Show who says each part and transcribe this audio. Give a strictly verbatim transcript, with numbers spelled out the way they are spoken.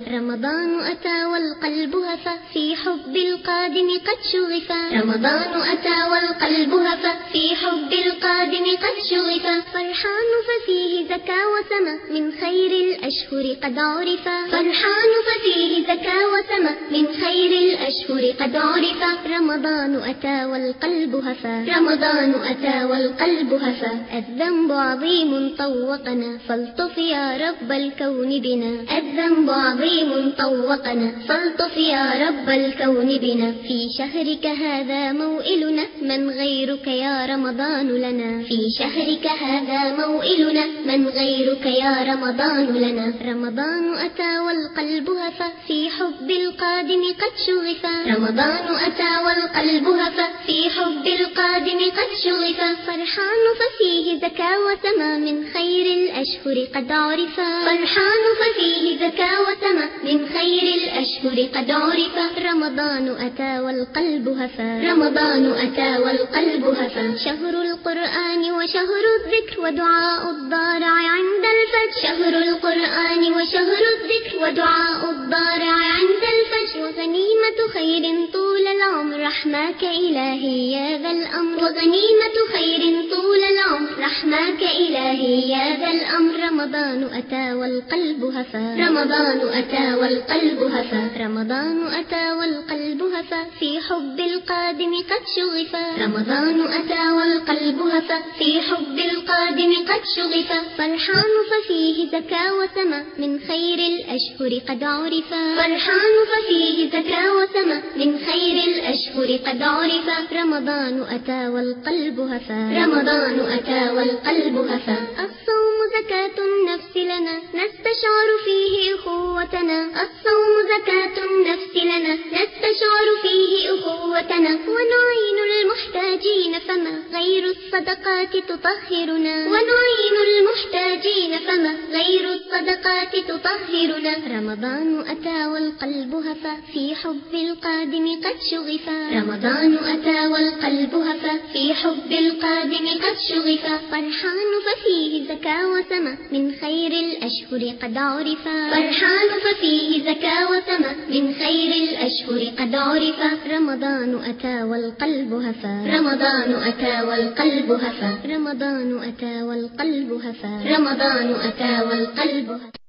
Speaker 1: رمضان أتى والقلب هفى في حب القادم قد شغفا. رمضان أتى والقلب هفى في حب القادم قد شغفا. فرحان ففيه زكى وسمى من خير الأشهر قد عرفا. فرحان ففيه زكى وسمى من خير الأشهر قد عرفا. رمضان أتى والقلب هفى. رمضان أتى والقلب هفى. الذنب عظيم طوقنا فالطف يا رب الكون بنا. الذنب عظيم طوقنا فالطف يا رب الكون بنا. في شهرك هذا موئلنا من غيرك يا رمضان لنا. في شهرك هذا موئلنا من غيرك يا رمضان لنا. رمضان أتى والقلب هفى في حب القادم قد شغفا. رمضان أتى والقلب هفى في حب القادم قد شغفا. فرحان ففيه زكى وسمى من خير الأشهر قد عرفا. فرحان ففيه زكى وسمى من خير الأشهر قد عرفا. رمضان أتى والقلب هفى. رمضان أتى والقلب هفى. شهر القرآن وشهر الذكر ودعاء الضارع عند الفجر. شهر القرآن وشهر الذكر ودعاء الضارع عند الفجر. وغنيمة خير طول العمر رحماك إلهي يا ذا الأمر. وغنيمة خير طول العمر رحماك إلهي يا ذا الأمر. رمضان أتى والقلب هفى. رمضان أتى والقلب هفى. رمضان أتى والقلب هفى في حب القادم قد شغفا. رمضان أتى والقلب هفى في حب القادم قد شغفا. فرحان ففيه زكى وسمى من خير الأشهر قد عرفا. فرحان ففيه زكى وسمى من خير الأشهر قد عرفا. رمضان أتى والقلب هفى. رمضان أتى والقلب هفى. الصوم زكاة النفس لنا نستشعر فيه أخوتنا. الصوم زكاة النفس لنا نستشعر فيه أخوتنا. ونعين المحتاجين فما غير الصدقات تطهرنا. ونعين المحتاجين فما غير الصدقات تطهرنا. رمضان أتى والقلب هفى في حب القادم قد شغفا. رمضان أتى والقلب هفى في حب القادم قد شغفا. فرحان ففيه زكى وسمى من خير الأشهر قد عرفا. فرحان ففيه زكى وسمى من خير الأشهر قد عرفا. رمضان أتى والقلب هفى. رمضان أتى والقلب هفى. رمضان أتى والقلب هفى. رمضان أتى والقلب هفى.